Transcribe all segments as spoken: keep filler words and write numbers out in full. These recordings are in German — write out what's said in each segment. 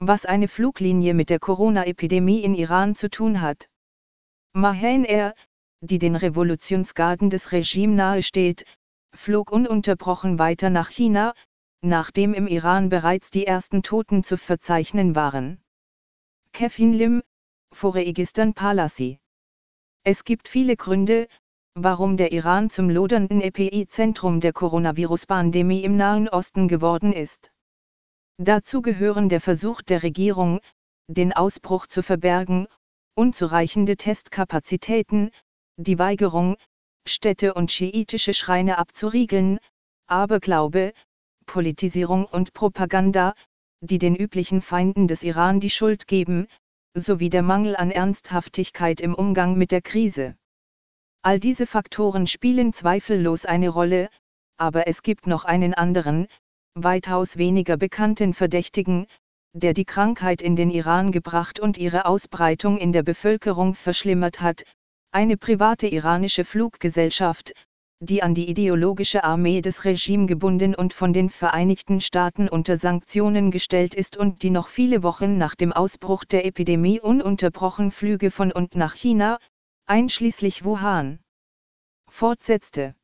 was eine Fluglinie mit der Corona-Epidemie in Iran zu tun hat. Mahan Air, die den Revolutionsgarden des Regimes nahesteht, flog ununterbrochen weiter nach China, nachdem im Iran bereits die ersten Toten zu verzeichnen waren. Kevin Lim, Foreigistern Palasi. Es gibt viele Gründe, warum der Iran zum lodernden Epizentrum der Coronavirus-Pandemie im Nahen Osten geworden ist. Dazu gehören der Versuch der Regierung, den Ausbruch zu verbergen, unzureichende Testkapazitäten, die Weigerung, Städte und schiitische Schreine abzuriegeln, Aberglaube, Politisierung und Propaganda, die den üblichen Feinden des Iran die Schuld geben, sowie der Mangel an Ernsthaftigkeit im Umgang mit der Krise. All diese Faktoren spielen zweifellos eine Rolle, aber es gibt noch einen anderen, weitaus weniger bekannten Verdächtigen, der die Krankheit in den Iran gebracht und ihre Ausbreitung in der Bevölkerung verschlimmert hat, eine private iranische Fluggesellschaft, die an die ideologische Armee des Regimes gebunden und von den Vereinigten Staaten unter Sanktionen gestellt ist und die noch viele Wochen nach dem Ausbruch der Epidemie ununterbrochen Flüge von und nach China, einschließlich Wuhan, fortsetzte.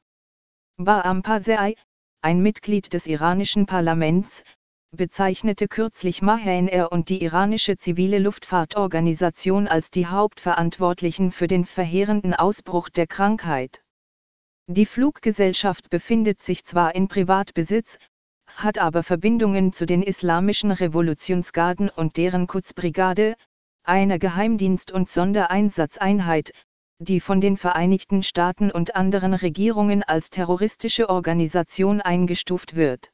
Baam Pasei, ein Mitglied des iranischen Parlaments, bezeichnete kürzlich Mahan Air und die iranische zivile Luftfahrtorganisation als die Hauptverantwortlichen für den verheerenden Ausbruch der Krankheit. Die Fluggesellschaft befindet sich zwar in Privatbesitz, hat aber Verbindungen zu den islamischen Revolutionsgarden und deren Quds-Brigade, einer Geheimdienst- und Sondereinsatzeinheit, die von den Vereinigten Staaten und anderen Regierungen als terroristische Organisation eingestuft wird.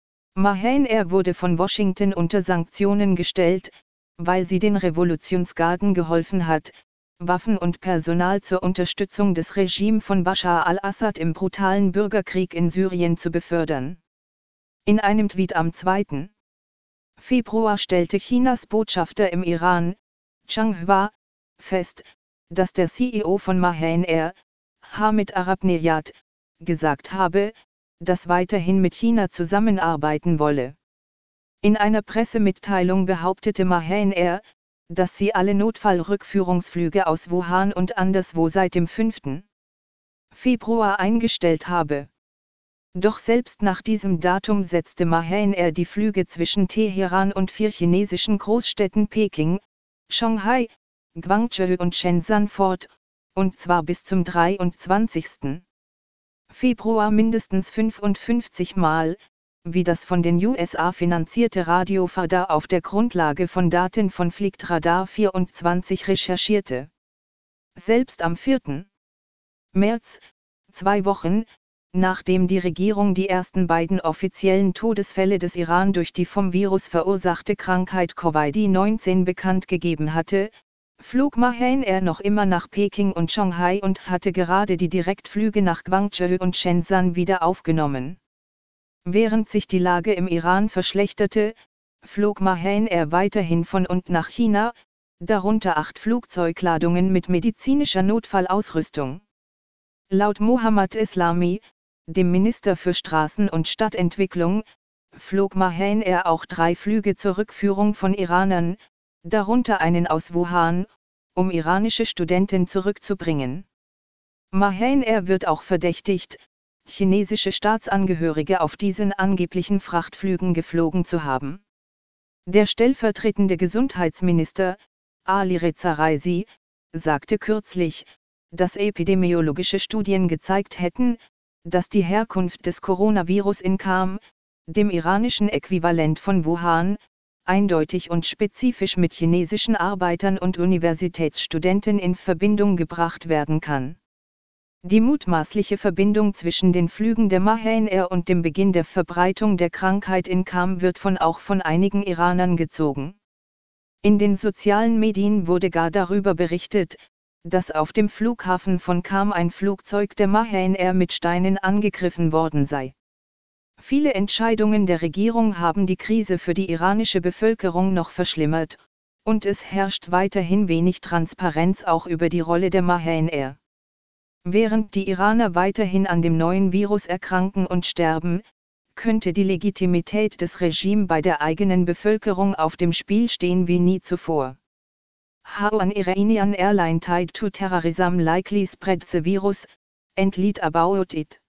Mahan Air wurde von Washington unter Sanktionen gestellt, weil sie den Revolutionsgarden geholfen hat, Waffen und Personal zur Unterstützung des Regimes von Bashar al-Assad im brutalen Bürgerkrieg in Syrien zu befördern. In einem Tweet am zweiten Februar stellte Chinas Botschafter im Iran, Zhang Hua, fest, dass der C E O von Mahan Air, Hamid Arabnejad, gesagt habe, dass weiterhin mit China zusammenarbeiten wolle. In einer Pressemitteilung behauptete Mahan Air, dass sie alle Notfallrückführungsflüge aus Wuhan und anderswo seit dem fünften Februar eingestellt habe. Doch selbst nach diesem Datum setzte Mahan Air die Flüge zwischen Teheran und vier chinesischen Großstädten Peking, Shanghai, Guangzhou und Shenzhen fort, und zwar bis zum dreiundzwanzigsten Februar mindestens fünfundfünfzig Mal, wie das von den U S A finanzierte Radio Farda auf der Grundlage von Daten von Flightradar vierundzwanzig recherchierte. Selbst am vierten März, zwei Wochen, nachdem die Regierung die ersten beiden offiziellen Todesfälle des Iran durch die vom Virus verursachte Krankheit Covid neunzehn bekannt gegeben hatte, flog Mahan Air noch immer nach Peking und Shanghai und hatte gerade die Direktflüge nach Guangzhou und Shenzhen wieder aufgenommen. Während sich die Lage im Iran verschlechterte, flog Mahan Air weiterhin von und nach China, darunter acht Flugzeugladungen mit medizinischer Notfallausrüstung. Laut Mohammad Islami, dem Minister für Straßen- und Stadtentwicklung, flog Mahan Air auch drei Flüge zur Rückführung von Iranern, darunter einen aus Wuhan, um iranische Studenten zurückzubringen. Mahan Air wird auch verdächtigt, chinesische Staatsangehörige auf diesen angeblichen Frachtflügen geflogen zu haben. Der stellvertretende Gesundheitsminister, Ali Reza Raisi, sagte kürzlich, dass epidemiologische Studien gezeigt hätten, dass die Herkunft des Coronavirus in Kham, dem iranischen Äquivalent von Wuhan, eindeutig und spezifisch mit chinesischen Arbeitern und Universitätsstudenten in Verbindung gebracht werden kann. Die mutmaßliche Verbindung zwischen den Flügen der Mahan Air und dem Beginn der Verbreitung der Krankheit in Kham wird von auch von einigen Iranern gezogen. In den sozialen Medien wurde gar darüber berichtet, dass auf dem Flughafen von Kham ein Flugzeug der Mahan Air mit Steinen angegriffen worden sei. Viele Entscheidungen der Regierung haben die Krise für die iranische Bevölkerung noch verschlimmert, und es herrscht weiterhin wenig Transparenz auch über die Rolle der Mahan Air. Während die Iraner weiterhin an dem neuen Virus erkranken und sterben, könnte die Legitimität des Regimes bei der eigenen Bevölkerung auf dem Spiel stehen wie nie zuvor. How an Iranian airline tied to terrorism likely spread the virus, and lied about it.